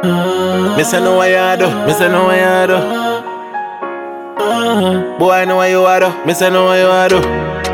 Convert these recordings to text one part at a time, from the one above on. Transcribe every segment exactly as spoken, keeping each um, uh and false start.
Me say no what you do, me say no what you do. Boy, I know what you do, me say no what you do.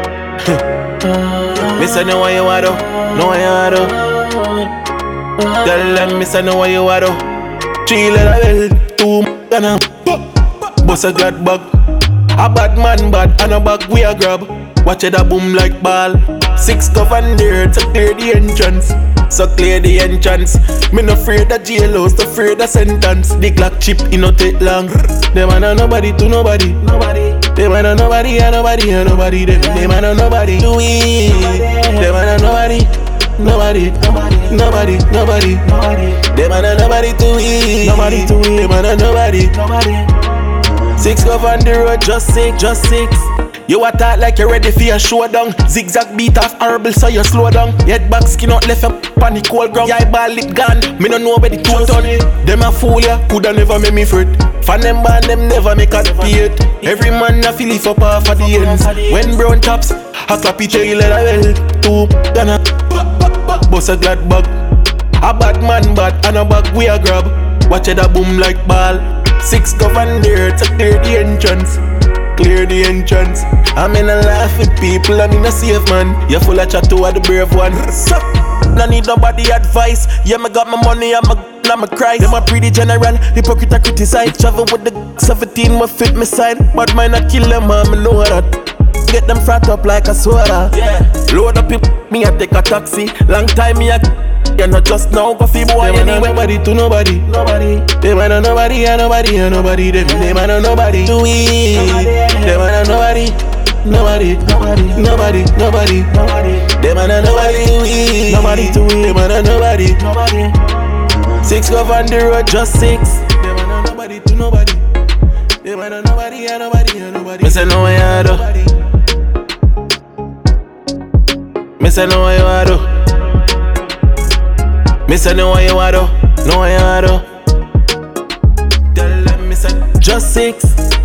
Me say no what you do, no what you do. Tell them me say no what you do. Three letter bell, two gonna bust a glad bag. A bad man bad and a bag we a grab. Watch it a boom like ball. Six govern there to clear the entrance. So clear the entrance. Me no afraid of jailhouse, no afraid of sentence. The Glock chip, it no take long. Them man a nobody to nobody. Nobody. Them man a nobody and nobody and nobody. Them them man a nobody to we. Them man a nobody. Nobody. Nobody. Nobody. Nobody. Them man a nobody to we. Nobody to we. Them man a nobody. Nobody. Six govern the road, just six, just six. You a talk like you ready for your showdown. Zigzag beat off horrible so you slow down. Head back skin out left up on the cold ground. Yeah, ball it gone, me no know about the two ton. Them a fool ya, coulda never make me fret. Fan them band, them never make us pay it. Every man a feel it up off of the ends. When brown tops, a clappy tail let a well. Two gonna bust a glad bag. A bad man bad and a bag we a grab. Watch it a boom like ball. Six govern there to clear the entrance. Clear the entrance. I'm in a laugh with people, I'm in a safe man. You're full of chat to the brave one. Sup? No need nobody advice. Yeah, me got my money, I'm a I'm a cry. Them a pretty general, hypocrite I criticize. Travel with the seventeen, what fit me side. But mine I kill them, man, me know that. Get them frat up like a soda. Yeah. Load up it, me I take a taxi. Long time me I you not just now coffee boy anyway. Nobody to nobody. Nobody. They man a nobody and nobody and nobody. Them they man a nobody to we. They man a nobody. Nobody. Nobody. Nobody. Nobody. Nobody. They man a nobody to we. Nobody to we. They man a nobody. Nobody. Six govern the road, just six. They man a nobody to nobody. They man a nobody and nobody and nobody. Me say no way I do. Me say no way I do. Me say no what you want do, no what you want do. Tell them me say just six.